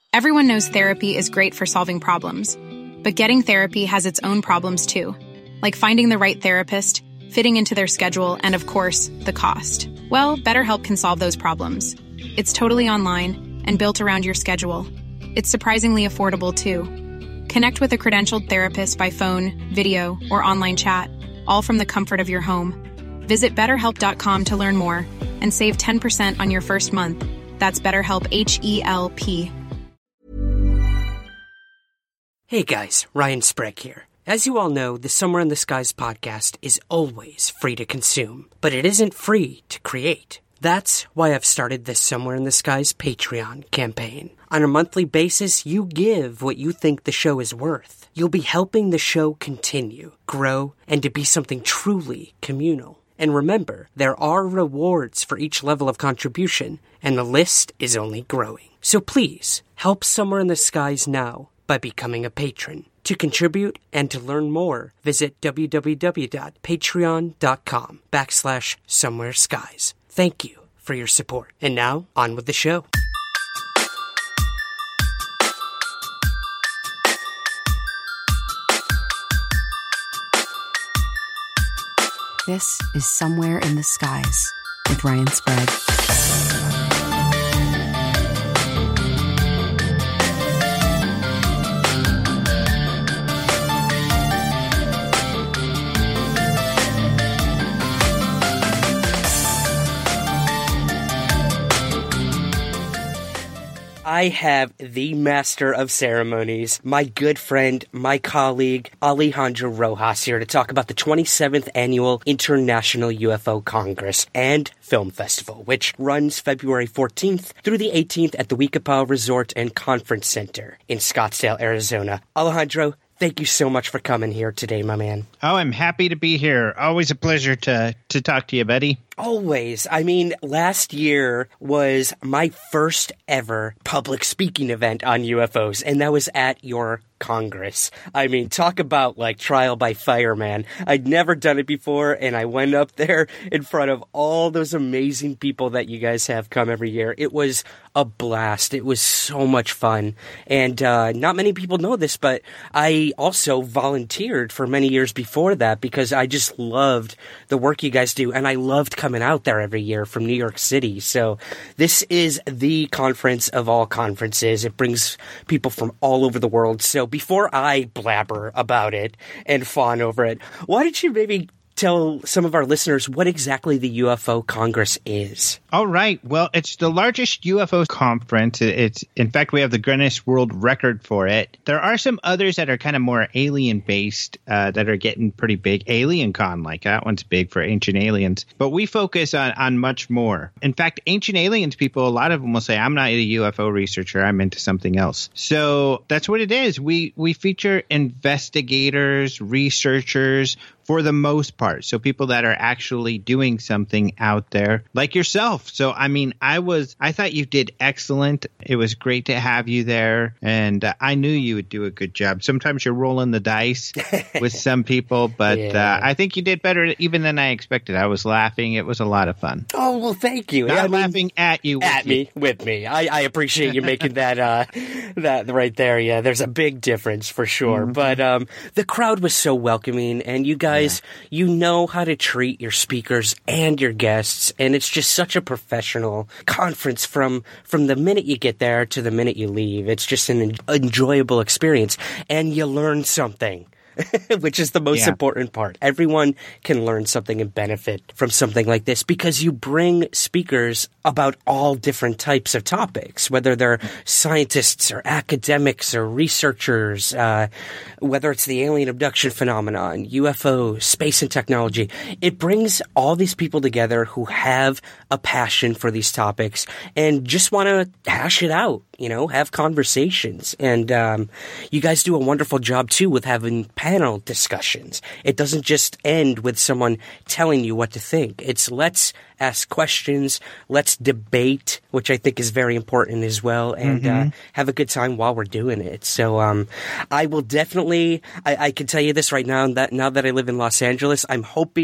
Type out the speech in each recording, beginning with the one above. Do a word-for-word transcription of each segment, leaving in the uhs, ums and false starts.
Everyone knows therapy is great for solving problems, but getting therapy has its own problems too, like finding the right therapist, fitting into their schedule, and of course, the cost. Well, BetterHelp can solve those problems. It's totally online and built around your schedule. It's surprisingly affordable too. Connect with a credentialed therapist by phone, video, or online chat, all from the comfort of your home. Visit better help dot com to learn more and save ten percent on your first month. That's BetterHelp, H E L P. Hey guys, Ryan Sprague here. As you all know, the Somewhere in the Skies podcast is always free to consume, but it isn't free to create. That's why I've started this Somewhere in the Skies Patreon campaign. On a monthly basis, you give what you think the show is worth. You'll be helping the show continue, grow, and to be something truly communal. And remember, there are rewards for each level of contribution, and the list is only growing. So please, help Somewhere in the Skies now by becoming a patron. To contribute and to learn more, visit www.patreon.com backslash somewhere skies. Thank you for your support. And now, on with the show. This is Somewhere in the Skies with Ryan Sprague. I have the master of ceremonies, my good friend, my colleague, Alejandro Rojas, here to talk about the twenty-seventh Annual International U F O Congress and Film Festival, which runs February fourteenth through the eighteenth at the Weekapaw Resort and Conference Center in Scottsdale, Arizona. Alejandro, thank you so much for coming here today, my man. Oh, I'm happy to be here. Always a pleasure to, to talk to you, buddy. Always. I mean, last year was my first ever public speaking event on U F Os, and that was at your Congress. I mean, talk about like trial by fire, man. I'd never done it before, and I went up there in front of all those amazing people that you guys have come every year. It was a blast. It was so much fun. And uh, not many people know this, but I also volunteered for many years before that because I just loved the work you guys do, and I loved coming out there every year from New York City. So this is the conference of all conferences. It brings people from all over the world. So before I blabber about it and fawn over it, why don't you maybe tell some of our listeners what exactly the U F O Congress is? All right. Well, it's the largest U F O conference. It's, in fact, we have the Guinness World Record for it. There are some others that are kind of more alien-based uh, that are getting pretty big. Alien Con, like that one's big for Ancient Aliens. But we focus on, on much more. In fact, Ancient Aliens people, a lot of them will say, I'm not a U F O researcher. I'm into something else. So that's what it is. We, we feature investigators, researchers, for the most part. So people that are actually doing something out there like yourself. So, I mean, I was, I thought you did excellent. It was great to have you there. And uh, I knew you would do a good job. Sometimes you're rolling the dice with some people, but yeah. uh, I think you did better even than I expected. I was laughing. It was a lot of fun. Oh, well, thank you. Not I mean, laughing at you. At you. me, with me. I, I appreciate you making that, uh, that right there. Yeah, there's a big difference for sure. Mm-hmm. But um, the crowd was so welcoming, and you guys, yeah. you know how to treat your speakers and your guests, and it's just such a professional conference from from the minute you get there to the minute you leave. It's just an en- enjoyable experience, and you learn something. Which is the most yeah. important part. Everyone can learn something and benefit from something like this because you bring speakers about all different types of topics, whether they're scientists or academics or researchers, uh, whether it's the alien abduction phenomenon, U F O, space and technology. It brings all these people together who have a passion for these topics and just want to hash it out, you know, have conversations. And um, you guys do a wonderful job, too, with having panel discussions. It doesn't just end with someone telling you what to think. It's let's ask questions, let's debate, which I think is very important as well, and mm-hmm. uh, have a good time while we're doing it. So um, I will definitely, I, I can tell you this right now, that now that I live in Los Angeles, I'm hoping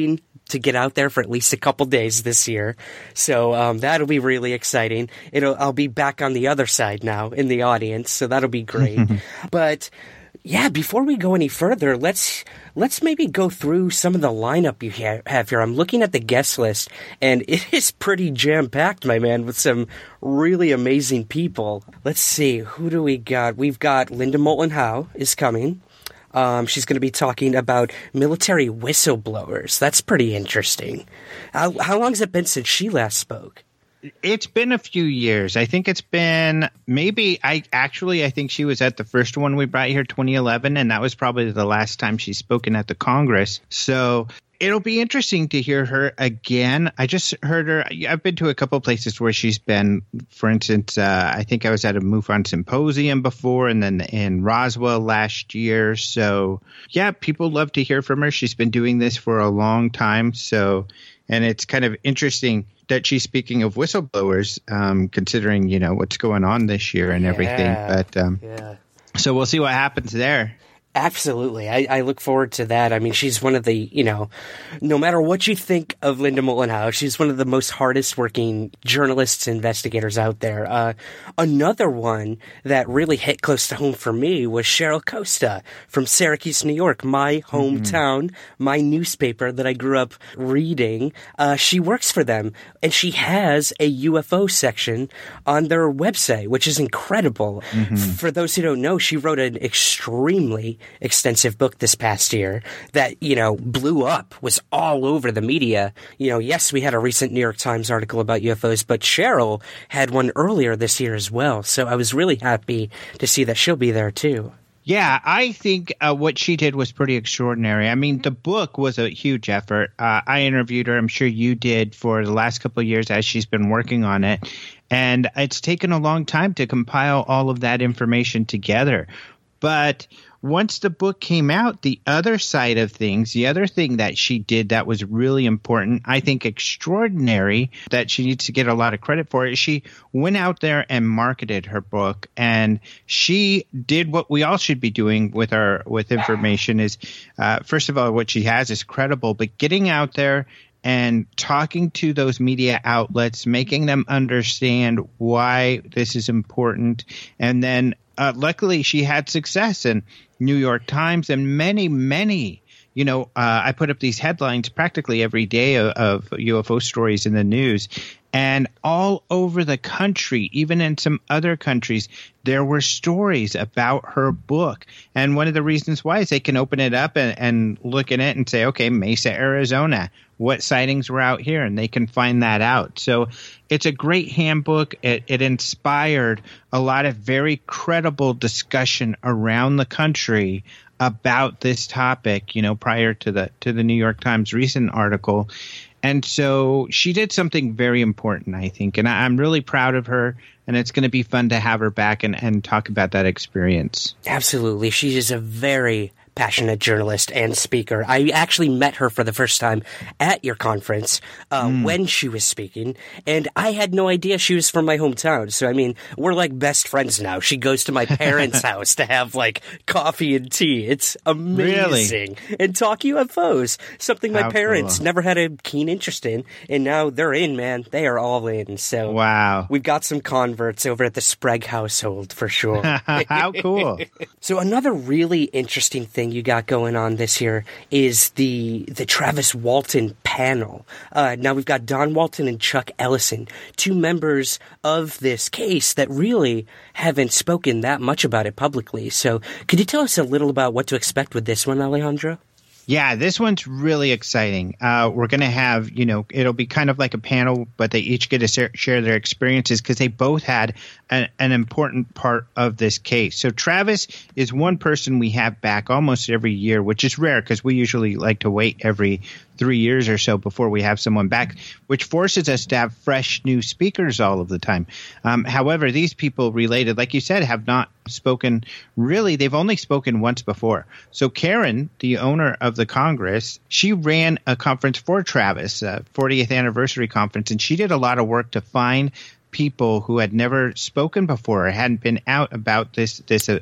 to get out there for at least a couple days this year. So um, that'll be really exciting. It'll I'll be back on the other side now in the audience, so that'll be great. But yeah, before we go any further, let's let's maybe go through some of the lineup you ha- have here. I'm looking at the guest list, and it is pretty jam-packed, my man, with some really amazing people. Let's see, who do we got? We've got Linda Moulton Howe is coming. Um, she's going to be talking about military whistleblowers. That's pretty interesting. How, how long has it been since she last spoke? It's been a few years. I think it's been maybe I actually I think she was at the first one we brought here, twenty eleven, and that was probably the last time she's spoken at the Congress. So it'll be interesting to hear her again. I just heard her. I've been to a couple places where she's been. For instance, uh, I think I was at a MUFON symposium before, and then in Roswell last year. So yeah, people love to hear from her. She's been doing this for a long time. So, and it's kind of interesting that she's speaking of whistleblowers, um, considering, you know, what's going on this year and yeah, everything. But um, yeah. So we'll see what happens there. Absolutely. I, I look forward to that. I mean, she's one of the, you know, no matter what you think of Linda Moulton Howe, she's one of the most hardest working journalists, investigators out there. Uh, another one that really hit close to home for me was Cheryl Costa from Syracuse, New York, my hometown, mm-hmm. my newspaper that I grew up reading. Uh, she works for them, and she has a U F O section on their website, which is incredible. Mm-hmm. For those who don't know, she wrote an extremely extensive book this past year that, you know, blew up, was all over the media. You know, yes, we had a recent New York Times article about U F Os, but Cheryl had one earlier this year as well. So I was really happy to see that she'll be there too. Yeah, I think uh, what she did was pretty extraordinary. I mean, the book was a huge effort. Uh, I interviewed her. I'm sure you did for the last couple of years as she's been working on it. And it's taken a long time to compile all of that information together. But once the book came out, the other side of things, the other thing that she did that was really important, I think extraordinary, that she needs to get a lot of credit for, is she went out there and marketed her book. And she did what we all should be doing with our with information is, uh, first of all, what she has is credible, but getting out there and talking to those media outlets, making them understand why this is important. And then uh, luckily she had success in New York Times and many, many, you know, uh, I put up these headlines practically every day of, of U F O stories in the news. And all over the country, even in some other countries, there were stories about her book. And one of the reasons why is they can open it up and, and look at it and say, okay, Mesa, Arizona, what sightings were out here? And they can find that out. So it's a great handbook. It, it inspired a lot of very credible discussion around the country about this topic, you know, prior to the to the New York Times recent article. And so she did something very important, I think, and I, I'm really proud of her, and it's going to be fun to have her back and, and talk about that experience. Absolutely. She is a very passionate journalist and speaker. I actually met her for the first time at your conference uh, mm. when she was speaking, and I had no idea she was from my hometown. So, I mean, we're like best friends now. She goes to my parents' house to have like coffee and tea. It's amazing. Really? And talk U F Os, something my How parents cool. never had a keen interest in, and now they're in, man. They are all in. So wow. We've got some converts over at the Sprague household for sure. How cool. So another really interesting thing you got going on this year is the the Travis Walton panel. Uh, now we've got Don Walton and Chuck Ellison, two members of this case that really haven't spoken that much about it publicly. So could you tell us a little about what to expect with this one, Alejandro? Yeah, this one's really exciting. Uh, we're going to have, you know, it'll be kind of like a panel, but they each get to share their experiences because they both had an, an important part of this case. So Travis is one person we have back almost every year, which is rare because we usually like to wait every three years or so before we have someone back, which forces us to have fresh new speakers all of the time. Um, however, these people related, like you said, have not spoken really. They've only spoken once before. So Karen, the owner of the Congress, she ran a conference for Travis, a fortieth anniversary conference, and she did a lot of work to find people who had never spoken before or hadn't been out about this this uh,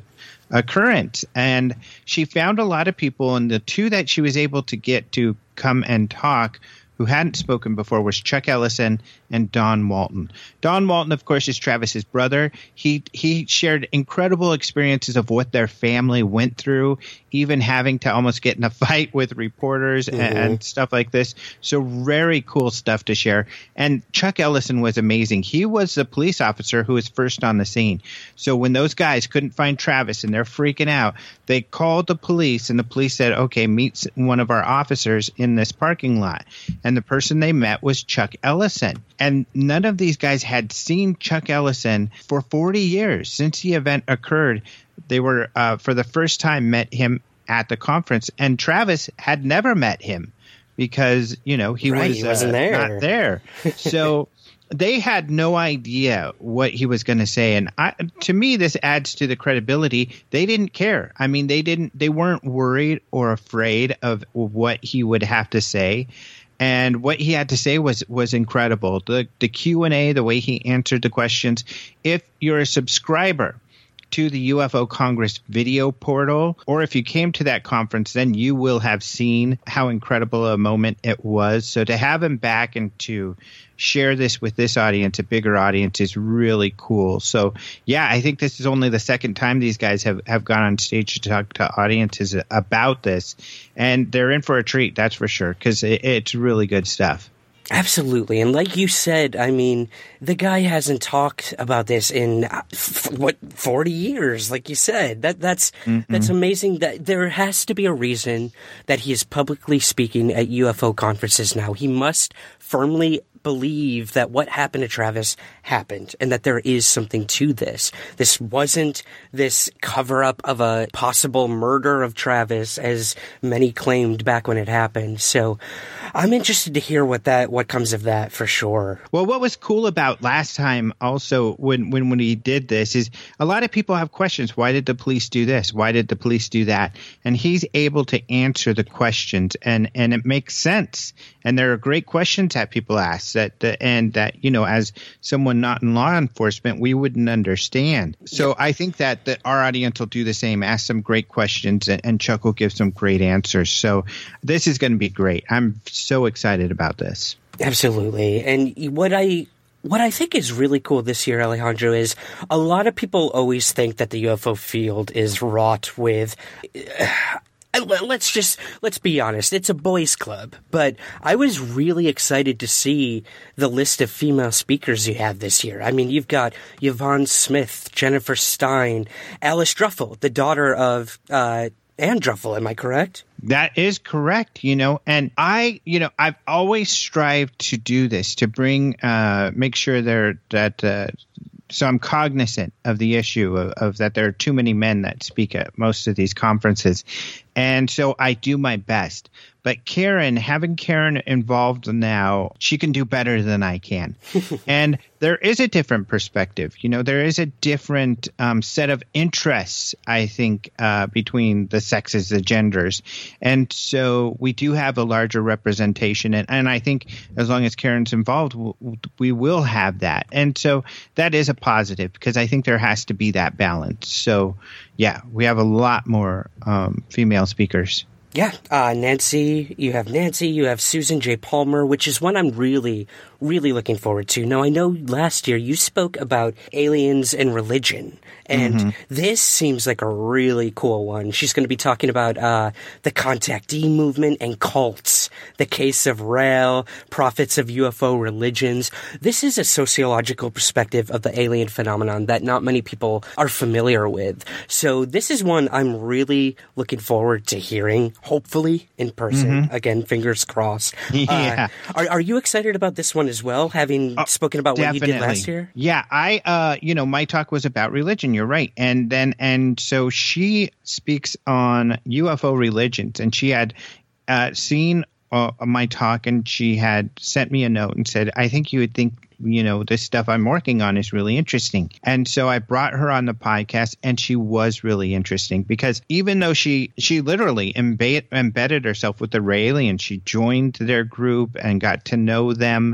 a current. And she found a lot of people, and the two that she was able to get to come and talk who hadn't spoken before was Chuck Ellison and Don Walton. Don Walton, of course, is Travis's brother. He he shared incredible experiences of what their family went through, even having to almost get in a fight with reporters mm-hmm. and, and stuff like this. So very cool stuff to share. And Chuck Ellison was amazing. He was the police officer who was first on the scene. So when those guys couldn't find Travis and they're freaking out, they called the police, and the police said, okay, meet one of our officers in this parking lot. And the person they met was Chuck Ellison. And none of these guys had seen Chuck Ellison for forty years. Since the event occurred, they were, uh, for the first time, met him at the conference. And Travis had never met him because, you know, he right, was he wasn't uh, there. not there. So they had no idea what he was going to say. And I, to me, this adds to the credibility. They didn't care. I mean, they didn't. They weren't worried or afraid of what he would have to say. And what he had to say was was incredible. The the Q and A, the way he answered the questions. If you're a subscriber to the U F O Congress video portal, or if you came to that conference, then you will have seen how incredible a moment it was. So to have him back and to share this with this audience, a bigger audience, is really cool. So, yeah, I think this is only the second time these guys have, have gone on stage to talk to audiences about this. And they're in for a treat, that's for sure, because it, it's really good stuff. Absolutely. And like you said, I mean, the guy hasn't talked about this in uh, f- what forty years, like you said. That that's mm-hmm. that's amazing. That there has to be a reason that he is publicly speaking at U F O conferences now. He must firmly believe that what happened to Travis happened and that there is something to this. This wasn't this cover-up of a possible murder of Travis, as many claimed back when it happened. So I'm interested to hear what that what comes of that for sure. Well, what was cool about last time also when, when, when he did this is a lot of people have questions. Why did the police do this? Why did the police do that? And he's able to answer the questions, and, and it makes sense. And there are great questions that people ask that, the, and that, you know, as someone not in law enforcement, we wouldn't understand. So yeah. I think that, that our audience will do the same, ask some great questions, and, and Chuck will give some great answers. So this is going to be great. I'm so excited about this. Absolutely. And what I What I think is really cool this year, Alejandro, is a lot of people always think that the U F O field is wrought with uh, let's just, let's be honest, it's a boys' club. But I was really excited to see the list of female speakers you have this year. I mean, you've got Yvonne Smith, Jennifer Stein, Alice Druffel, the daughter of uh, Ann Druffel. Am I correct? That is correct, you know, and I, you know, I've always strived to do this, to bring, uh, make sure there that, uh, so I'm cognizant of the issue of, of that there are too many men that speak at most of these conferences. And so I do my best. But Karen, having Karen involved now, she can do better than I can. And there is a different perspective. You know, there is a different um, set of interests, I think, uh, between the sexes, the genders. And so we do have a larger representation. And, and I think as long as Karen's involved, we will have that. And so that is a positive, because I think there has to be that balance. So, yeah, we have a lot more um, female speakers. Yeah, uh, Nancy, you have Nancy, you have Susan J. Palmer, which is one I'm really, really looking forward to. Now, I know last year you spoke about aliens and religion, and mm-hmm. this seems like a really cool one. She's going to be talking about uh, the contactee movement and cults, the case of Rael, prophets of U F O religions. This is a sociological perspective of the alien phenomenon that not many people are familiar with. So this is one I'm really looking forward to hearing. Hopefully in person. Mm-hmm. Again, fingers crossed. Yeah. Uh, are, are you excited about this one as well, having uh, spoken about definitely. what you did last year? Yeah, I, uh, you know, my talk was about religion. You're right. And then, and so she speaks on U F O religions, and she had uh, seen uh, my talk, and she had sent me a note and said, I think you would think, you know, this stuff I'm working on is really interesting. And so I brought her on the podcast, and she was really interesting, because even though she she literally embed, embedded herself with the Raelians, she joined their group and got to know them.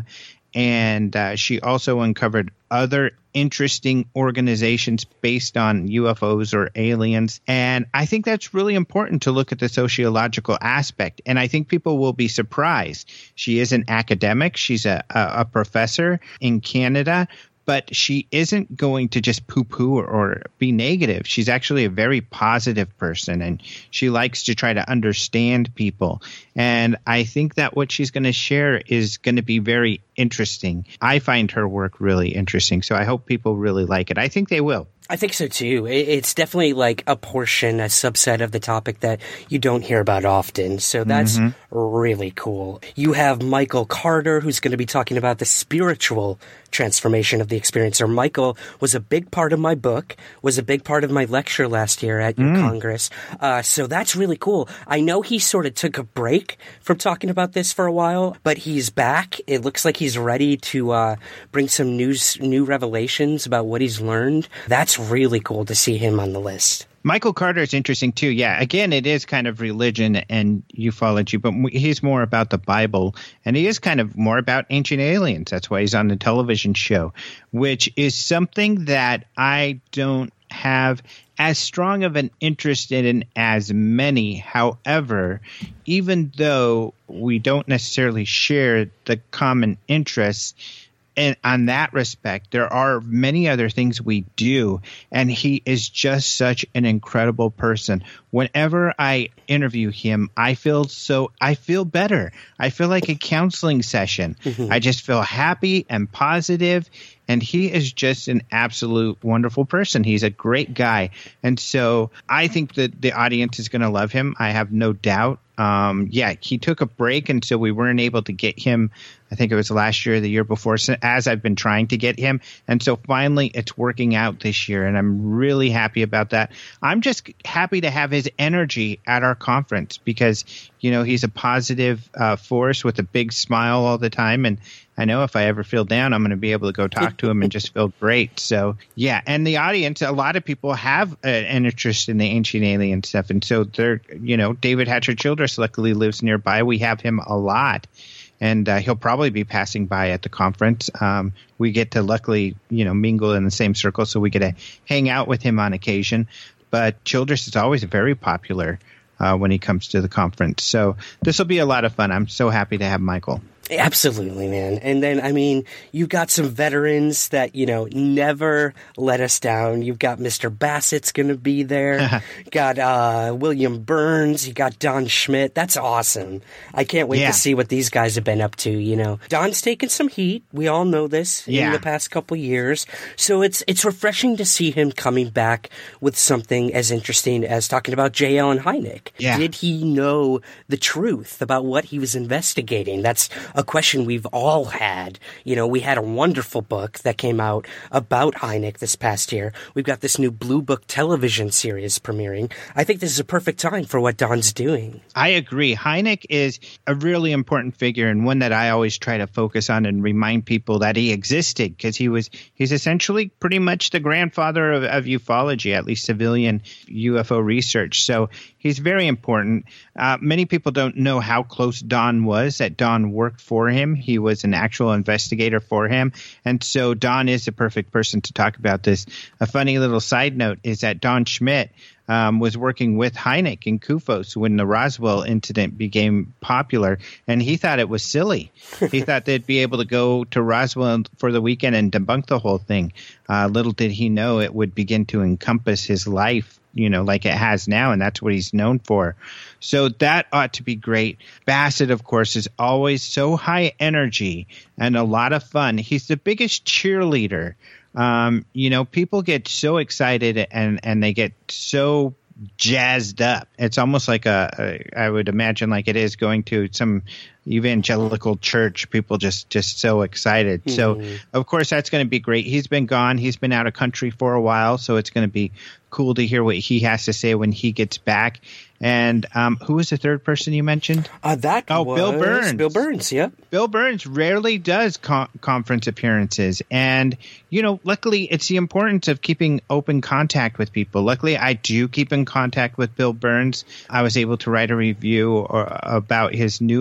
And uh, she also uncovered other interesting organizations based on U F Os or aliens. And I think that's really important to look at the sociological aspect. And I think people will be surprised. She is an academic. She's a, a, a professor in Canada. But she isn't going to just poo-poo or, or be negative. She's actually a very positive person, and she likes to try to understand people. And I think that what she's going to share is going to be very interesting. I find her work really interesting, so I hope people really like it. I think they will. I think so too. It's definitely like a portion, a subset of the topic that you don't hear about often. So that's mm-hmm. really cool. You have Michael Carter, who's going to be talking about the spiritual transformation of the experiencer. Michael was a big part of my book, was a big part of my lecture last year at your mm. Congress. Uh, so that's really cool. I know he sort of took a break from talking about this for a while, but he's back. It looks like he's ready to uh, bring some news, new revelations about what he's learned. That's really cool to see him on the list. Michael Carter is interesting, too. Yeah, again, it is kind of religion and ufology, but he's more about the Bible, and he is kind of more about ancient aliens. That's why he's on the television show, which is something that I don't have as strong of an interest in as many. However, even though we don't necessarily share the common interests, and on that respect, there are many other things we do, and he is just such an incredible person. Whenever I interview him, I feel so I feel better. I feel like a counseling session. Mm-hmm. I just feel happy and positive, and he is just an absolute wonderful person. He's a great guy, and so I think that the audience is going to love him. I have no doubt. Um, yeah, he took a break, and so we weren't able to get him. I think it was last year or the year before, so as I've been trying to get him. And so finally it's working out this year, and I'm really happy about that. I'm just happy to have his energy at our conference because, you know, he's a positive uh, force with a big smile all the time. And I know if I ever feel down, I'm going to be able to go talk to him and just feel great. So, yeah. And the audience, a lot of people have uh, an interest in the ancient alien stuff. And so they're, you know, David Hatcher Childress luckily lives nearby. We have him a lot. And uh, he'll probably be passing by at the conference. Um, we get to luckily, you know, mingle in the same circle, so we get to hang out with him on occasion. But Childress is always very popular uh, when he comes to the conference. So this will be a lot of fun. I'm so happy to have Michael. Absolutely, man. And then, I mean, you've got some veterans that, you know, never let us down. You've got Mister Bassett's going to be there. Got uh, William Burns. You got Don Schmidt. That's awesome. I can't wait yeah. to see what these guys have been up to, you know. Don's taken some heat. We all know this yeah. in the past couple years. So it's it's refreshing to see him coming back with something as interesting as talking about J. Allen Hynek. Yeah. Did he know the truth about what he was investigating? That's a question we've all had. You know, we had a wonderful book that came out about Hynek this past year. We've got this new Blue Book television series premiering. I think this is a perfect time for what Don's doing. I agree. Hynek is a really important figure and one that I always try to focus on and remind people that he existed because he was he's essentially pretty much the grandfather of, of ufology, at least civilian U F O research. So he's very important. Uh, many people don't know how close Don was, that Don worked for him. He was an actual investigator for him. And so Don is the perfect person to talk about this. A funny little side note is that Don Schmidt um, was working with Hynek in Kufos when the Roswell incident became popular, and he thought it was silly. He thought they'd be able to go to Roswell for the weekend and debunk the whole thing. Uh, little did he know it would begin to encompass his life, you know, like it has now, and that's what he's known for. So that ought to be great. Bassett, of course, is always so high energy and a lot of fun. He's the biggest cheerleader. Um, you know, people get so excited and, and they get so jazzed up. It's almost like a, a, I would imagine like it is going to some evangelical church. People just, just so excited. Mm-hmm. So, of course, that's going to be great. He's been gone. He's been out of country for a while, so it's going to be cool to hear what he has to say when he gets back. And um, who was the third person you mentioned? Uh, that oh, was Bill Burns. Bill Burns, yep. Bill Burns rarely does con- conference appearances. And, you know, luckily it's the importance of keeping open contact with people. Luckily, I do keep in contact with Bill Burns. I was able to write a review or, about his newest book,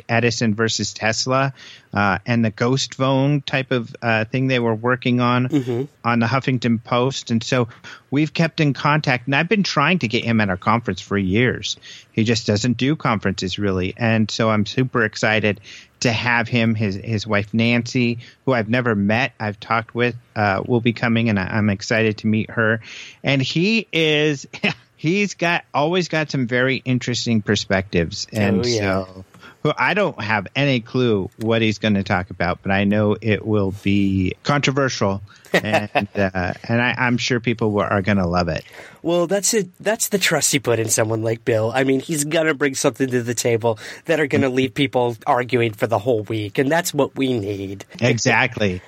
Edison versus Tesla uh, and the ghost phone type of uh, thing they were working on mm-hmm. on the Huffington Post. And so we've kept in contact. And I've been trying to get him at our conference for years. He just doesn't do conferences really. And so I'm super excited to have him. His his wife, Nancy, who I've never met, I've talked with, uh, will be coming. And I, I'm excited to meet her. And he is... He's got always got some very interesting perspectives, and oh, yeah. so well, I don't have any clue what he's going to talk about, but I know it will be controversial, and uh, and I, I'm sure people will, are going to love it. Well, that's it. That's the trust you put in someone like Bill. I mean, he's going to bring something to the table that are going to leave people arguing for the whole week, and that's what we need. Exactly.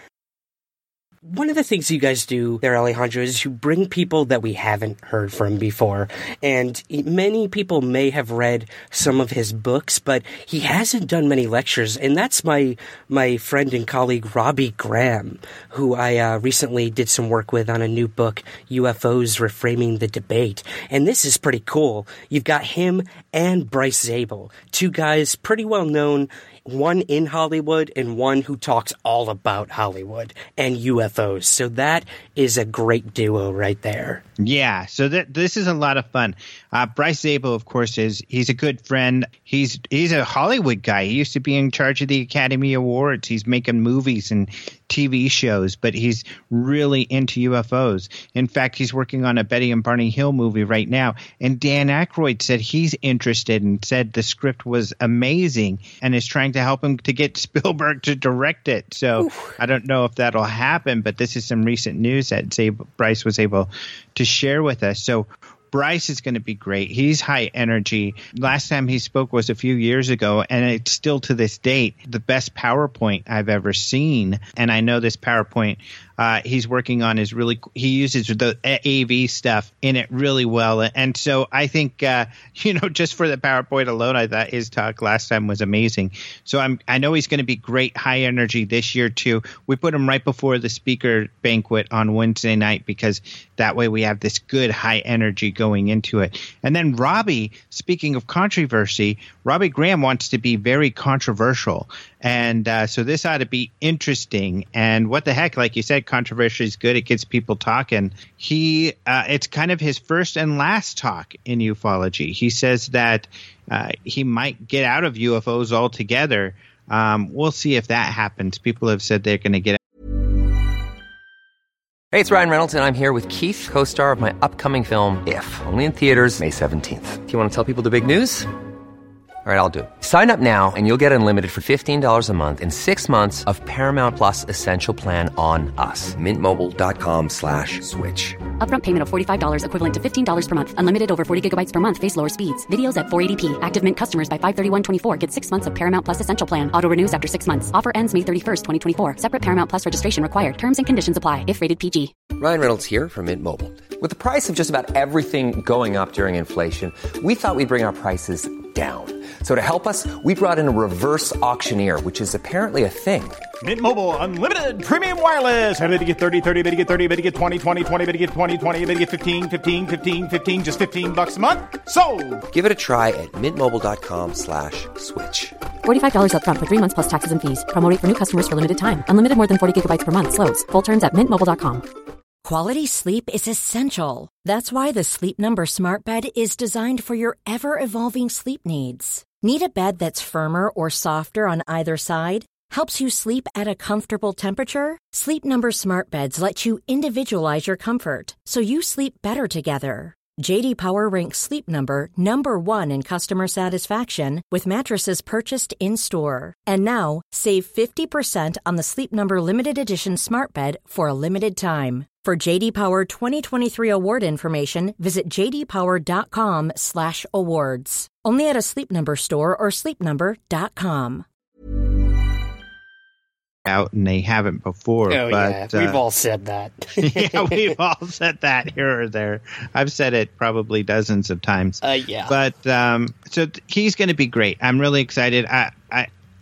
One of the things you guys do there, Alejandro, is you bring people that we haven't heard from before. And many people may have read some of his books, but he hasn't done many lectures. And that's my my friend and colleague, Robbie Graham, who I uh, recently did some work with on a new book, U F Os Reframing the Debate. And this is pretty cool. You've got him and Bryce Zabel, two guys pretty well known, one in Hollywood and one who talks all about Hollywood and U F Os. So that is a great duo right there. Yeah, so that this is a lot of fun. Uh, Bryce Zabel, of course, is he's a good friend. He's he's a Hollywood guy. He used to be in charge of the Academy Awards. He's making movies and T V shows, but he's really into U F Os. In fact, he's working on a Betty and Barney Hill movie right now. And Dan Aykroyd said he's interested and said the script was amazing and is trying to help him to get Spielberg to direct it. So Oof. I don't know if that'll happen, but this is some recent news that Zabel, Bryce was able to share with us. So Bryce is going to be great. He's high energy. Last time he spoke was a few years ago, and it's still to this date the best PowerPoint I've ever seen. And I know this PowerPoint uh, he's working on is really – he uses the A V stuff in it really well. And so I think, uh, you know, just for the PowerPoint alone, I thought his talk last time was amazing. So I'm, I know he's going to be great high energy this year too. We put him right before the speaker banquet on Wednesday night because that way we have this good high energy going into it. And then Robbie, speaking of controversy, Robbie Graham wants to be very controversial. And uh, so this ought to be interesting. And what the heck, like you said, controversy is good. It gets people talking. He, uh, it's kind of his first and last talk in ufology. He says that uh, he might get out of U F Os altogether. Um, we'll see if that happens. People have said they're going to get. Hey, it's Ryan Reynolds, and I'm here with Keith, co-star of my upcoming film, If, only in theaters May seventeenth. Do you want to tell people the big news? All right, I'll do it. Sign up now and you'll get unlimited for fifteen dollars a month and six months of Paramount Plus Essential Plan on us. Mint Mobile dot com slash switch. Upfront payment of forty-five dollars equivalent to fifteen dollars per month. Unlimited over forty gigabytes per month. Face lower speeds. Videos at four eighty p. Active Mint customers by five thirty-one twenty-four get six months of Paramount Plus Essential Plan. Auto renews after six months. Offer ends May thirty-first, twenty twenty-four. Separate Paramount Plus registration required. Terms and conditions apply if rated P G. Ryan Reynolds here from Mint Mobile. With the price of just about everything going up during inflation, we thought we'd bring our prices down. So to help us, we brought in a reverse auctioneer, which is apparently a thing. Mint Mobile Unlimited Premium Wireless. How to get thirty, thirty, how to get thirty, how to get twenty, twenty, twenty, how to get twenty, twenty, how to get fifteen, fifteen, fifteen, fifteen, just fifteen bucks a month? Sold! Give it a try at mintmobile.com slash switch. forty-five dollars up front for three months plus taxes and fees. Promo rate for new customers for limited time. Unlimited more than forty gigabytes per month. Slows full terms at mint mobile dot com. Quality sleep is essential. That's why the Sleep Number Smart Bed is designed for your ever-evolving sleep needs. Need a bed that's firmer or softer on either side? Helps you sleep at a comfortable temperature? Sleep Number Smart Beds let you individualize your comfort, so you sleep better together. J D Power ranks Sleep Number number one in customer satisfaction with mattresses purchased in-store. And now, save fifty percent on the Sleep Number Limited Edition Smart Bed for a limited time. For J D Power twenty twenty-three award information, visit jdpower.com slash awards. Only at a Sleep Number store or sleep number dot com. Out and they haven't before. Oh, but, yeah. We've uh, all said that. yeah, we've all said that here or there. I've said it probably dozens of times. Uh, yeah. But um, so th- he's going to be great. I'm really excited. I, I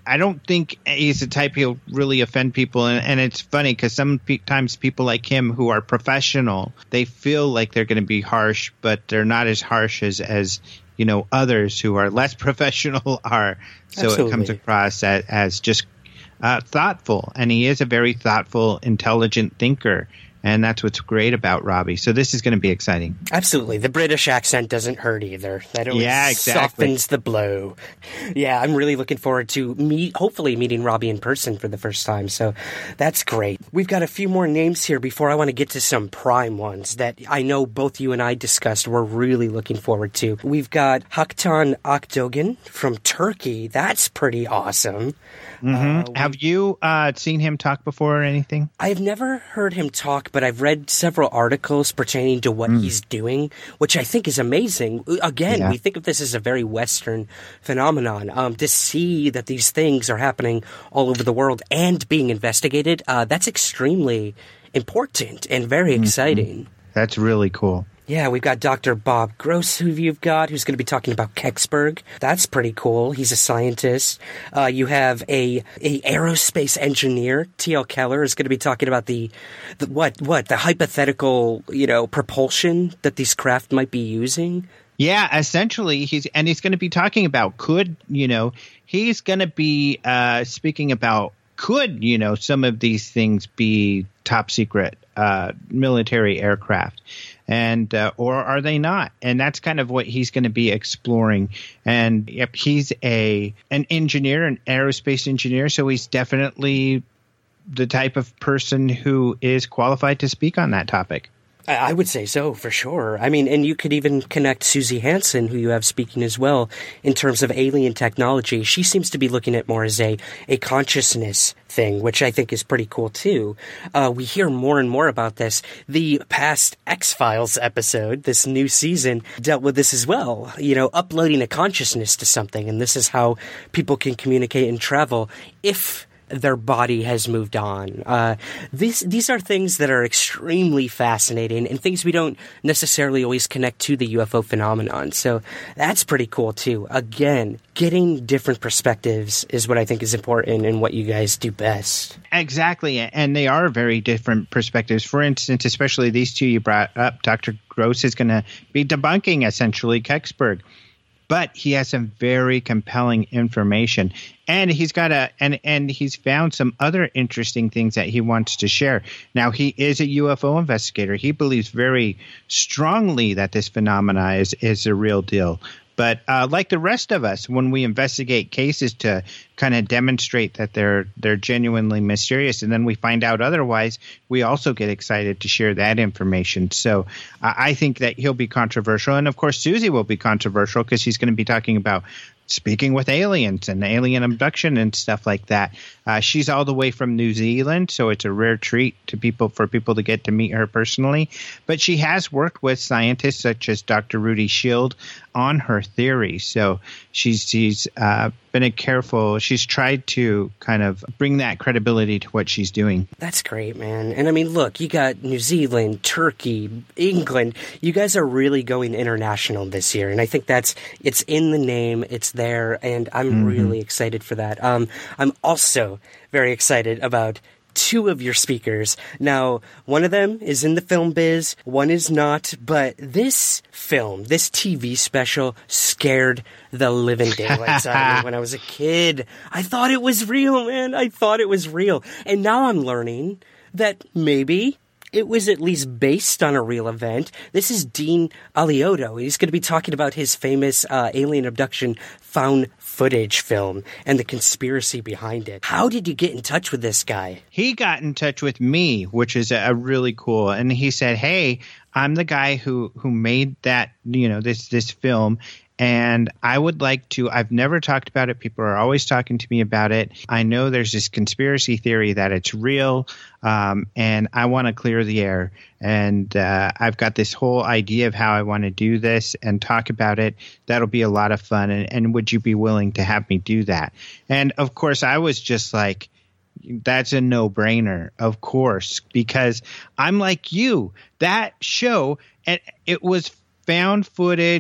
I don't think he's the type he'll really offend people. And, and it's funny because sometimes people like him who are professional, they feel like they're going to be harsh, but they're not as harsh as, as you know, others who are less professional are. So Absolutely. It comes across as, as just uh, thoughtful. And he is a very thoughtful, intelligent thinker. And that's what's great about Robbie. So this is going to be exciting. Absolutely. The British accent doesn't hurt either. That always yeah, exactly. softens the blow. Yeah, I'm really looking forward to meet, hopefully meeting Robbie in person for the first time. So that's great. We've got a few more names here before I want to get to some prime ones that I know both you and I discussed we're really looking forward to. We've got Haktan Akdogan from Turkey. That's pretty awesome. Mm-hmm. Uh, we, Have you uh, seen him talk before or anything? I've never heard him talk, but I've read several articles pertaining to what mm. he's doing, which I think is amazing. Again, yeah. we think of this as a very Western phenomenon. Um, to see that these things are happening all over the world and being investigated, uh, that's extremely important and very mm-hmm. exciting. That's really cool. Yeah, we've got Doctor Bob Gross, who you've got, who's going to be talking about Kecksburg. That's pretty cool. He's a scientist. Uh, you have a a aerospace engineer, T L Keller, is going to be talking about the, the what what the hypothetical, you know, propulsion that these craft might be using. Yeah, essentially, he's and he's going to be talking about could you know he's going to be uh, speaking about could you know some of these things be top secret uh, military aircraft. And uh, or are they not? And that's kind of what he's going to be exploring. And yep, he's a an engineer, an aerospace engineer, so he's definitely the type of person who is qualified to speak on that topic. I would say so, for sure. I mean, and you could even connect Susie Hansen, who you have speaking as well, in terms of alien technology. She seems to be looking at more as a, a consciousness thing, which I think is pretty cool, too. Uh, we hear more and more about this. The past X-Files episode, this new season, dealt with this as well. You know, uploading a consciousness to something, and this is how people can communicate and travel if their body has moved on. Uh, these these are things that are extremely fascinating and things we don't necessarily always connect to the U F O phenomenon. So that's pretty cool too. Again, getting different perspectives is what I think is important and what you guys do best. Exactly, and they are very different perspectives. For instance, especially these two you brought up, Doctor Gross is going to be debunking essentially Kecksburg. But he has some very compelling information, and he's got a and and he's found some other interesting things that he wants to share. Now, he is a U F O investigator. He believes very strongly that this phenomena is is a real deal. But uh, like the rest of us, when we investigate cases to kind of demonstrate that they're they're genuinely mysterious, and then we find out otherwise, we also get excited to share that information. So uh, I think that he'll be controversial. And, of course, Susie will be controversial because she's going to be talking about speaking with aliens and alien abduction and stuff like that. Uh, she's all the way from New Zealand, so it's a rare treat to people for people to get to meet her personally. But she has worked with scientists such as Doctor Rudy Shield on her theory. So she's she's uh, been a careful. She's tried to kind of bring that credibility to what she's doing. That's great, man. And I mean, look, you got New Zealand, Turkey, England. You guys are really going international this year, and I think that's it's in the name. It's there, and I'm mm-hmm. really excited for that. Um, I'm also very excited about two of your speakers. Now, one of them is in the film biz, one is not, but this film, this T V special scared the living daylights out of me when I was a kid. I thought it was real, man. I thought it was real. And now I'm learning that maybe it was at least based on a real event. This is Dean Alioto. He's going to be talking about his famous uh, alien abduction found footage film and the conspiracy behind it. How did you get in touch with this guy? He got in touch with me, which is a, a really cool. And he said, "Hey, I'm the guy who who made that, you know, this this film. And I would like to – I've never talked about it. People are always talking to me about it. I know there's this conspiracy theory that it's real, um, and I want to clear the air. And uh, I've got this whole idea of how I want to do this and talk about it. That'll be a lot of fun. And, and would you be willing to have me do that?" And, of course, I was just like, that's a no-brainer, of course, because I'm like you. That show, it, it was found footage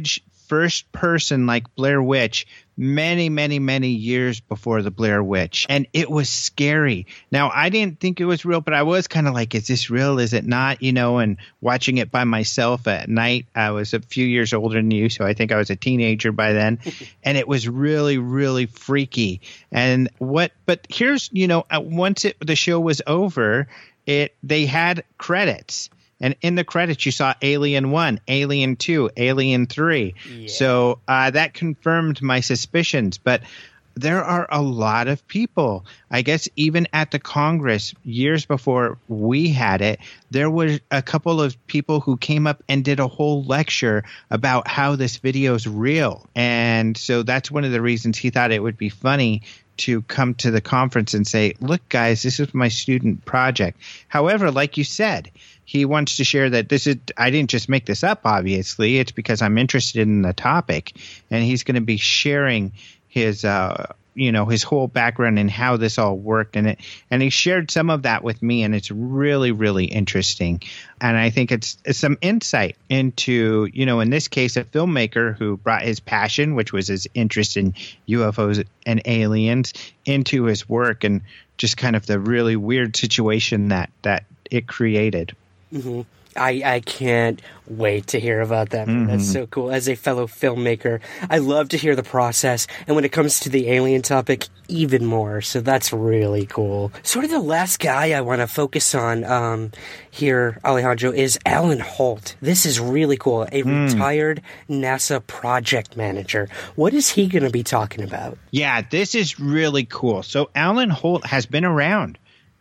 first person like Blair Witch many, many, many years before the Blair Witch. And it was scary. Now, I didn't think it was real, but I was kind of like, is this real? Is it not? You know, and watching it by myself at night. I was a few years older than you, so I think I was a teenager by then. And it was really, really freaky. And what, but here's, you know, once it, the show was over, it they had credits. And in the credits, you saw Alien one, Alien two, Alien three. Yeah. So uh, that confirmed my suspicions. But there are a lot of people. I guess even at the Congress, years before we had it, there was a couple of people who came up and did a whole lecture about how this video is real. And so that's one of the reasons he thought it would be funny to come to the conference and say, look, guys, this is my student project. However, like you said, he wants to share that this is, I didn't just make this up, obviously. It's because I'm interested in the topic. And he's going to be sharing his, uh, you know, his whole background and how this all worked. And it, and he shared some of that with me. And it's really, really interesting. And I think it's, it's some insight into, you know, in this case, a filmmaker who brought his passion, which was his interest in U F Os and aliens, into his work, and just kind of the really weird situation that, that it created. Mm-hmm. I, I can't wait to hear about that. Mm-hmm. That's so cool. As a fellow filmmaker, I love to hear the process. And when it comes to the alien topic, even more. So that's really cool. Sort of the last guy I want to focus on um, here, Alejandro, is Alan Holt. This is really cool. A mm. retired NASA project manager. What is he going to be talking about? Yeah, this is really cool. So Alan Holt has been around.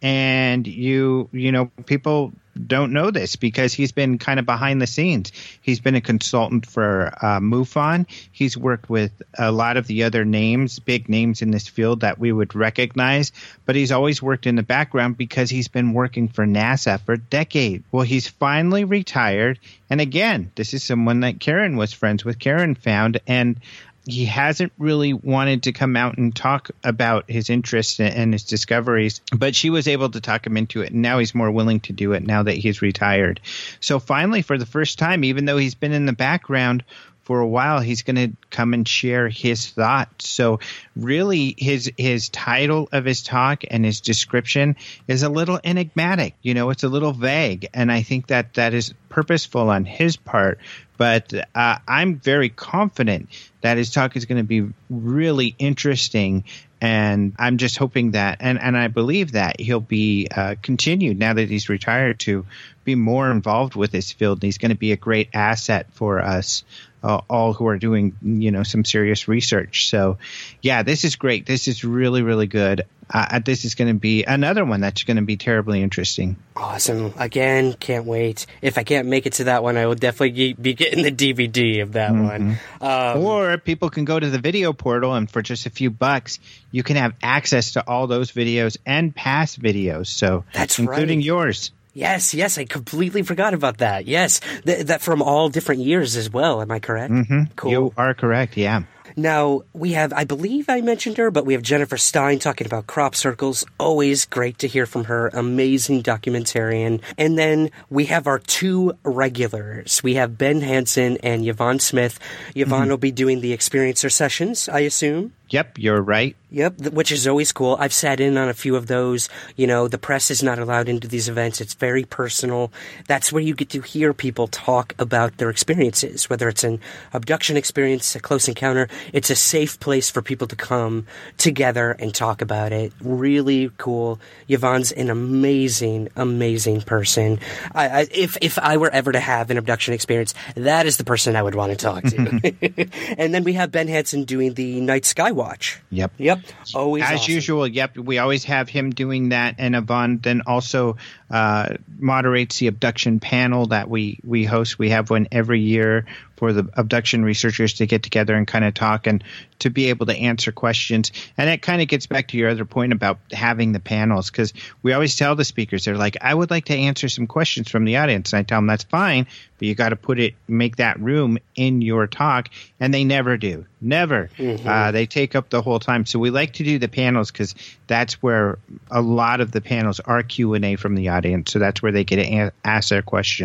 And you, you know, people don't know this because he's been kind of behind the scenes. He's been a consultant for uh, MUFON. He's worked with a lot of the other names, big names in this field that we would recognize, but he's always worked in the background because he's been working for NASA for decades. Well, he's finally retired. And again, this is someone that Karen was friends with. Karen found, and he hasn't really wanted to come out and talk about his interests and his discoveries, but she was able to talk him into it. And now he's more willing to do it now that he's retired. So finally, for the first time, even though he's been in the background for a while, he's going to come and share his thoughts. So really, his his title of his talk and his description is a little enigmatic. You know, it's a little vague. And I think that that is purposeful on his part. But uh, I'm very confident that his talk is going to be really interesting. And I'm just hoping that, and, and I believe that he'll be uh, continued now that he's retired to be more involved with this field. And he's going to be a great asset for us uh, all who are doing, you know, some serious research. So, yeah, this is great. This is really, really good. Uh, this is going to be another one that's going to be terribly interesting. Awesome. Again, can't wait. If I can't make it to that one, I will definitely be getting the D V D of that mm-hmm. one. Um, or people can go to the video portal, and for just a few bucks, you can have access to all those videos and past videos. So that's including right. yours. Yes, yes, I completely forgot about that. Yes, Th- that from all different years as well. Am I correct? Mm-hmm. Cool. You are correct, yeah. Now, we have, I believe I mentioned her, but we have Jennifer Stein talking about crop circles. Always great to hear from her. Amazing documentarian. And then we have our two regulars. We have Ben Hansen and Yvonne Smith. Yvonne mm-hmm. will be doing the Experiencer sessions, I assume. Yep, you're right. Yep, which is always cool. I've sat in on a few of those. You know, the press is not allowed into these events. It's very personal. That's where you get to hear people talk about their experiences, whether it's an abduction experience, a close encounter. It's a safe place for people to come together and talk about it. Really cool. Yvonne's an amazing, amazing person. I, I, if if I were ever to have an abduction experience, that is the person I would want to talk to. And then we have Ben Hansen doing the Night Sky Watch. Yep. Yep. Always As awesome. usual, yep. We always have him doing that. And Yvonne then also uh, moderates the abduction panel that we, we host. We have one every year for the abduction researchers to get together and kind of talk and to be able to answer questions. And that kind of gets back to your other point about having the panels, because we always tell the speakers, they're like, I would like to answer some questions from the audience. And I tell them that's fine, but you got to put it, make that room in your talk. And they never do. Never. Mm-hmm. Uh, they take up the whole time. So we like to do the panels because that's where a lot of the panels are Q and A from the audience. So that's where they get to a- ask their questions.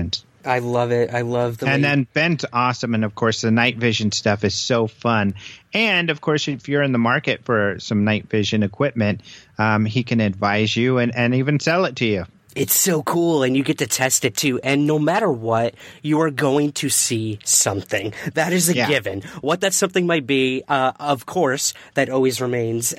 I love it. I love the And way then Ben's awesome. And, of course, the night vision stuff is so fun. And, of course, if you're in the market for some night vision equipment, um, he can advise you and, and even sell it to you. It's so cool, and you get to test it too. And no matter what, you are going to see something. That is a Yeah. given. What that something might be, uh, of course, that always remains,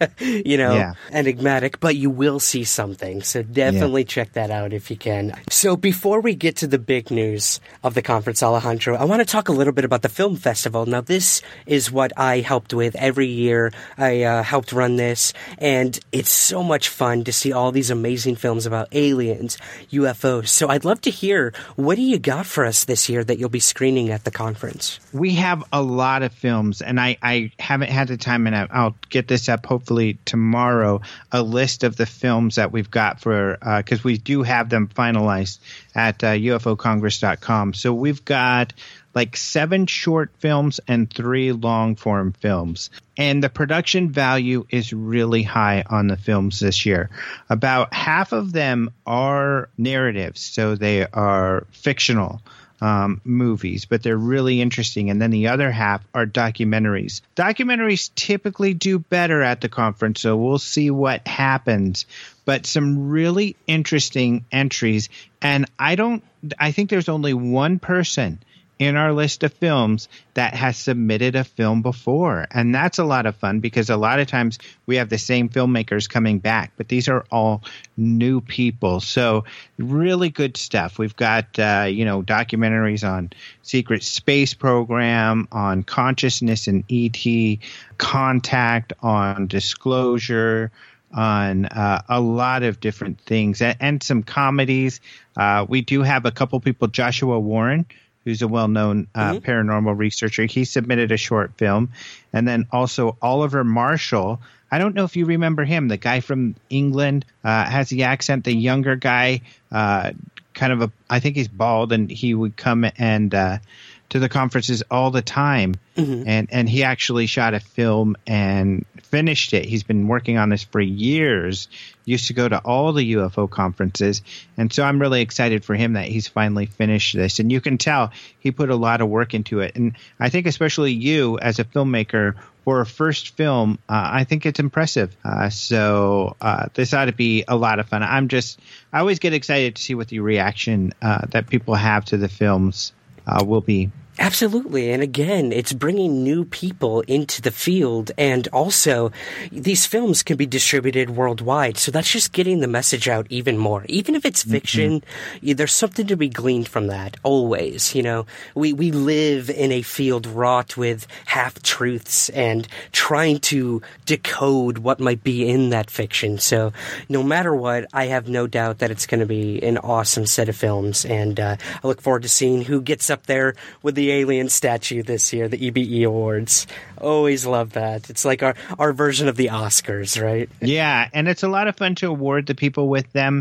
you know, Yeah. enigmatic, but you will see something. So definitely check that out if you can. So before we get to the big news of the conference, Alejandro, I want to talk a little bit about the film festival. Now, this is what I helped with every year. I uh, helped run this, and it's so much fun to see all these amazing films about aliens, U F Os. So I'd love to hear, what do you got for us this year that you'll be screening at the conference? We have a lot of films, and I, I haven't had the time, and I- I'll get this up hopefully tomorrow, a list of the films that we've got for, because we do have them finalized at uh, U F O Congress dot com. So we've got like seven short films and three long-form films. And the production value is really high on the films this year. About half of them are narratives, so they are fictional um, movies, but they're really interesting. And then the other half are documentaries. Documentaries typically do better at the conference, so we'll see what happens. But some really interesting entries. And I don't, I think there's only one person in our list of films that has submitted a film before. And that's a lot of fun because a lot of times we have the same filmmakers coming back, but these are all new people. So really good stuff. We've got, uh, you know, documentaries on secret space program, on consciousness and E T, Contact, on Disclosure, on uh, a lot of different things, and, and some comedies. Uh, we do have a couple people, Joshua Warren, who's a well-known uh, mm-hmm. paranormal researcher. He submitted a short film. And then also Oliver Marshall. I don't know if you remember him, the guy from England, uh, has the accent, the younger guy, uh, kind of a, I think he's bald, and he would come and uh, to the conferences all the time. Mm-hmm. And, and he actually shot a film and finished it. He's been working on this for years. Used to go to all the U F O conferences. And so I'm really excited for him that he's finally finished this. And you can tell he put a lot of work into it. And I think especially you as a filmmaker for a first film, uh, I think it's impressive. Uh, so uh, this ought to be a lot of fun. I'm just, I always get excited to see what the reaction uh, that people have to the films uh, will be. Absolutely. And again, it's bringing new people into the field. And also, these films can be distributed worldwide. So that's just getting the message out even more. Even if it's fiction, mm-hmm. there's something to be gleaned from that, always. You know, we, we live in a field wrought with half-truths and trying to decode what might be in that fiction. So no matter what, I have no doubt that it's going to be an awesome set of films. And uh, I look forward to seeing who gets up there with the alien statue this year, the E B E Awards. Always love that. It's like our, our version of the Oscars, right? Yeah, and it's a lot of fun to award the people with them,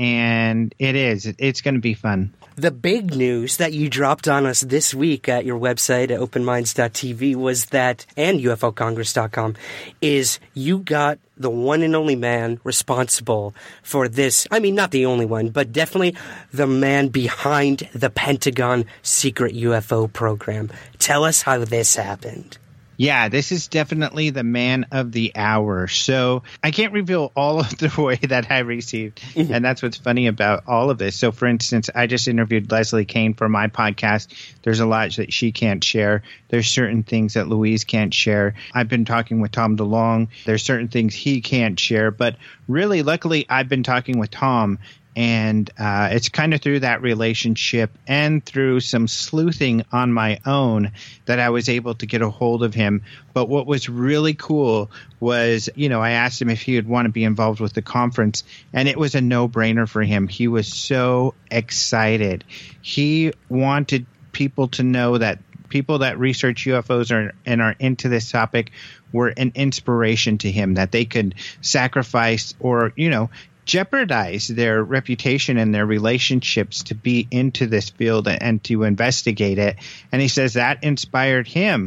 and it is. It's going to be fun. The big news that you dropped on us this week at your website at open minds dot t v was that, and U F O Congress dot com, is you got the one and only man responsible for this. I mean, not the only one, but definitely the man behind the Pentagon secret U F O program. Tell us how this happened. Yeah, this is definitely the man of the hour. So I can't reveal all of the way that I received. Mm-hmm. And that's what's funny about all of this. So, for instance, I just interviewed Leslie Kane for my podcast. There's a lot that she can't share. There's certain things that Louise can't share. I've been talking with Tom DeLonge. There's certain things he can't share. But really, luckily, I've been talking with Tom. And uh, it's kind of through that relationship and through some sleuthing on my own that I was able to get a hold of him. But what was really cool was, you know, I asked him if he would want to be involved with the conference, and it was a no-brainer for him. He was so excited. He wanted people to know that people that research U F Os are, and are into this topic were an inspiration to him, that they could sacrifice or, you know, jeopardize their reputation and their relationships to be into this field and to investigate it. And he says that inspired him.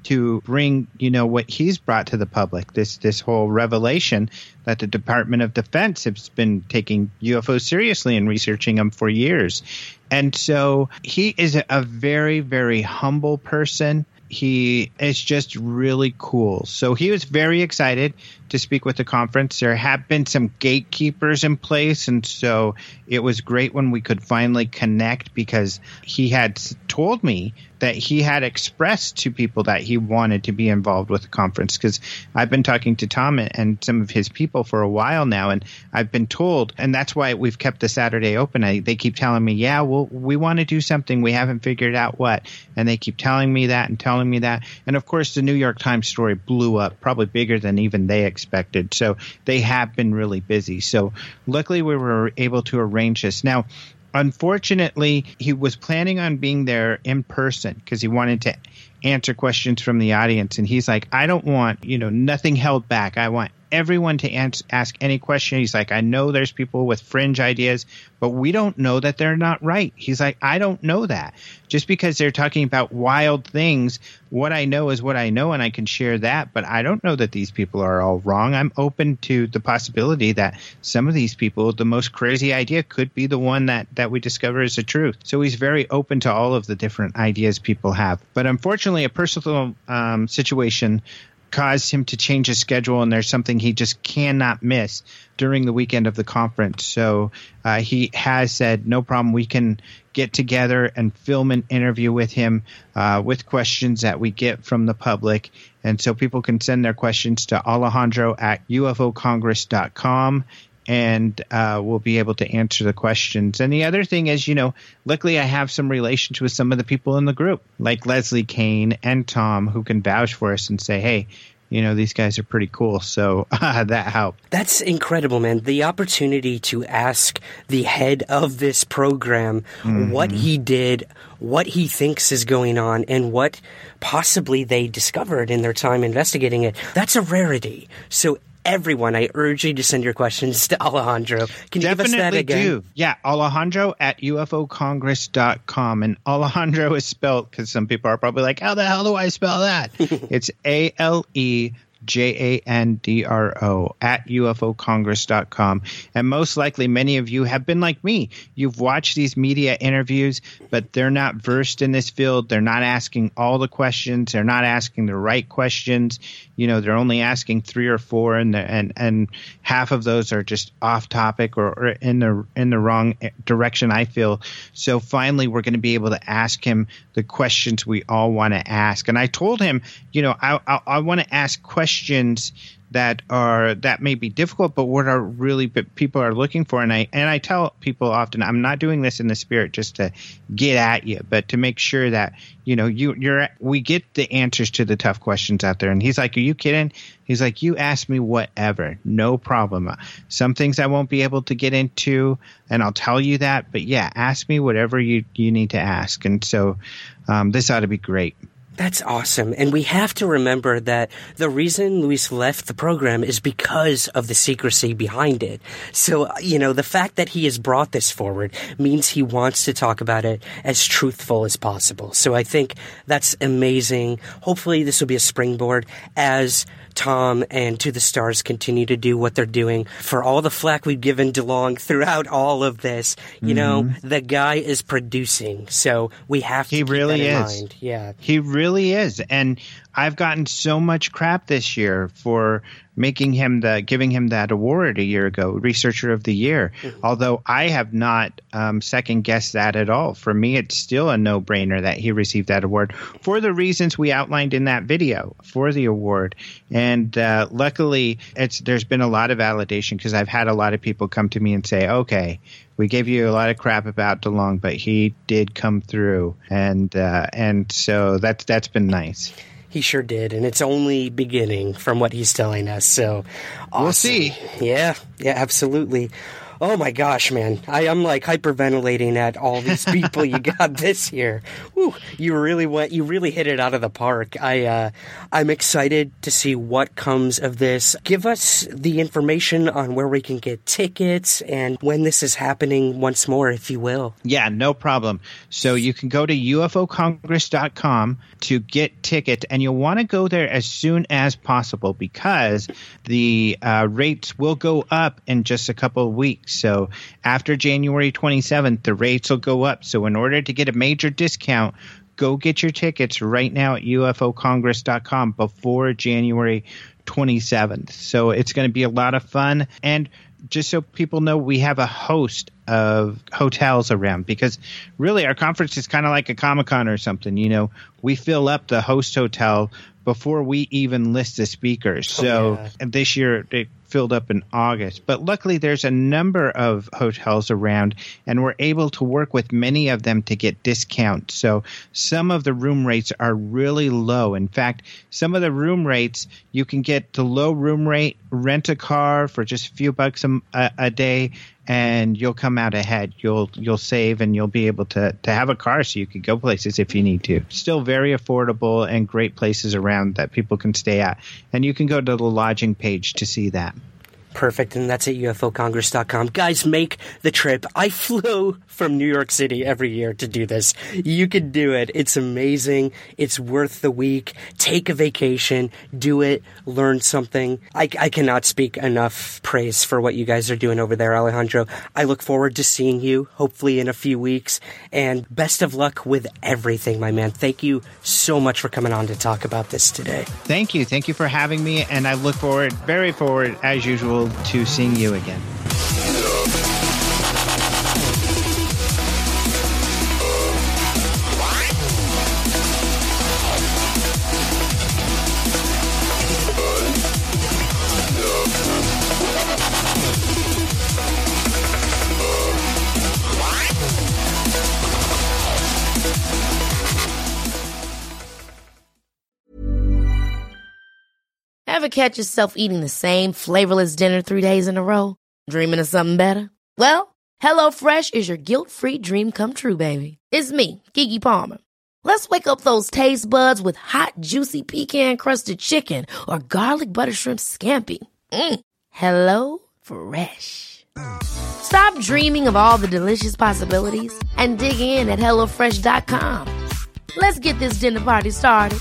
to bring, you know, what he's brought to the public, this this whole revelation that the Department of Defense has been taking U F Os seriously and researching them for years. And so he is a very, very humble person. He is just really cool. So he was very excited to speak with the conference. There have been some gatekeepers in place, and so it was great when we could finally connect, because he had told me that he had expressed to people that he wanted to be involved with the conference, because I've been talking to Tom and some of his people for a while now, and I've been told, and that's why we've kept the Saturday open. I, they keep telling me, yeah, well, we want to do something. We haven't figured out what. And they keep telling me that and telling me that. And, of course, the New York Times story blew up, probably bigger than even they expected. So they have been really busy. So luckily we were able to arrange this. Now, unfortunately, he was planning on being there in person because he wanted to answer questions from the audience. And he's like, I don't want, you know, nothing held back. I want everyone to ans- ask any question. He's like, I know there's people with fringe ideas, but we don't know that they're not right. He's like, I don't know that. Just because they're talking about wild things, what I know is what I know, and I can share that, but I don't know that these people are all wrong. I'm open to the possibility that some of these people, the most crazy idea could be the one that, that we discover is the truth. So he's very open to all of the different ideas people have. But unfortunately, a personal um, situation caused him to change his schedule, and there's something he just cannot miss during the weekend of the conference. So uh, he has said, no problem, we can get together and film an interview with him uh, with questions that we get from the public. And so people can send their questions to Alejandro at U F O Congress dot com. And uh, we'll be able to answer the questions. And the other thing is, you know, luckily I have some relations with some of the people in the group, like Leslie Kane and Tom, who can vouch for us and say, hey, you know, these guys are pretty cool. So uh, that helped. That's incredible, man. The opportunity to ask the head of this program mm-hmm. what he did, what he thinks is going on, and what possibly they discovered in their time investigating it. That's a rarity. So everyone, I urge you to send your questions to Alejandro. Can you Definitely give us that again? Do. Yeah, Alejandro at U F O Congress dot com. And Alejandro is spelled, because some people are probably like, how the hell do I spell that? It's A L E J A N D R O at U F O Congress dot com. And most likely many of you have been like me. You've watched these media interviews, but they're not versed in this field. They're not asking all the questions. They're not asking the right questions. You know, they're only asking three or four, and and and half of those are just off topic or, or in the in the wrong direction, I feel. So finally, we're going to be able to ask him the questions we all want to ask. And I told him, you know, I I, I want to ask questions that are that may be difficult, but what are really but people are looking for. And I and I tell people often, I'm not doing this in the spirit just to get at you, but to make sure that, you know, you you're we get the answers to the tough questions out there. And he's like, are you kidding? He's like, you ask me whatever, no problem. Some things I won't be able to get into, and I'll tell you that. But yeah, ask me whatever you you need to ask. And so um, this ought to be great. That's awesome. And we have to remember that the reason Luis left the program is because of the secrecy behind it. So, you know, the fact that he has brought this forward means he wants to talk about it as truthful as possible. So I think that's amazing. Hopefully this will be a springboard as Tom and To the Stars continue to do what they're doing. For all the flack we've given DeLong throughout all of this, you mm-hmm. know, the guy is producing. So we have to he keep really that in is. mind. Yeah. He really is. And I've gotten so much crap this year for making him the giving him that award a year ago, Researcher of the Year. Mm-hmm. Although I have not um, second guessed that at all. For me, it's still a no brainer that he received that award for the reasons we outlined in that video for the award. And uh, luckily, it's there's been a lot of validation because I've had a lot of people come to me and say, okay, we gave you a lot of crap about DeLong, but he did come through. And uh, and so that's that's been nice. He sure did, and it's only beginning from what he's telling us, so awesome. We'll see. Yeah, yeah, absolutely. Oh my gosh, man. I am like hyperventilating at all these people you got this year. Whew, you really went, you really hit it out of the park. I, uh, I'm excited to see what comes of this. Give us the information on where we can get tickets and when this is happening once more, if you will. Yeah, no problem. So you can go to U F O Congress dot com to get tickets, and you'll want to go there as soon as possible because the uh, rates will go up in just a couple of weeks. So after January twenty-seventh, the rates will go up. So in order to get a major discount, go get your tickets right now at U F O Congress dot com before January twenty-seventh. So it's going to be a lot of fun. And just so people know, we have a host of hotels around because really our conference is kind of like a Comic-Con or something. You know, we fill up the host hotel before we even list the speakers. So oh, yeah. And this year it filled up in August. But luckily there's a number of hotels around, and we're able to work with many of them to get discounts. So some of the room rates are really low. In fact, some of the room rates, you can get the low room rate, rent a car for just a few bucks a, a, a day, and you'll come out ahead. You'll you'll save, and you'll be able to, to have a car so you could go places if you need to. Still very affordable and great places around that people can stay at. And you can go to the lodging page to see that. Perfect, and that's at U F O Congress dot com. Guys, make the trip. I flew from New York City every year to do this. You can do it. It's amazing. It's worth the week. Take a vacation. Do it. Learn something. I, I cannot speak enough praise for what you guys are doing over there, Alejandro. I look forward to seeing you, hopefully in a few weeks, and best of luck with everything, my man. Thank you so much for coming on to talk about this today. Thank you. Thank you for having me, and I look forward, very forward, as usual, to seeing you again. Ever catch yourself eating the same flavorless dinner three days in a row? Dreaming of something better? Well, HelloFresh is your guilt-free dream come true, baby. It's me, Keke Palmer. Let's wake up those taste buds with hot, juicy pecan-crusted chicken or garlic butter shrimp scampi. Mm. Hello Fresh. Stop dreaming of all the delicious possibilities and dig in at hello fresh dot com. Let's get this dinner party started.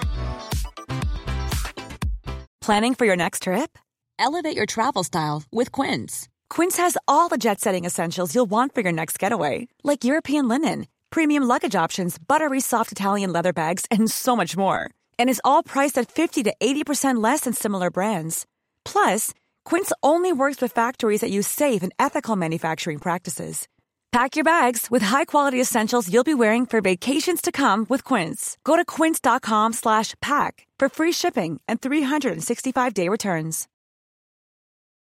Planning for your next trip? Elevate your travel style with Quince. Quince has all the jet-setting essentials you'll want for your next getaway, like European linen, premium luggage options, buttery soft Italian leather bags, and so much more. And is all priced at fifty to eighty percent less than similar brands. Plus, Quince only works with factories that use safe and ethical manufacturing practices. Pack your bags with high-quality essentials you'll be wearing for vacations to come with Quince. Go to quince dot com slash pack for free shipping and three sixty-five day returns.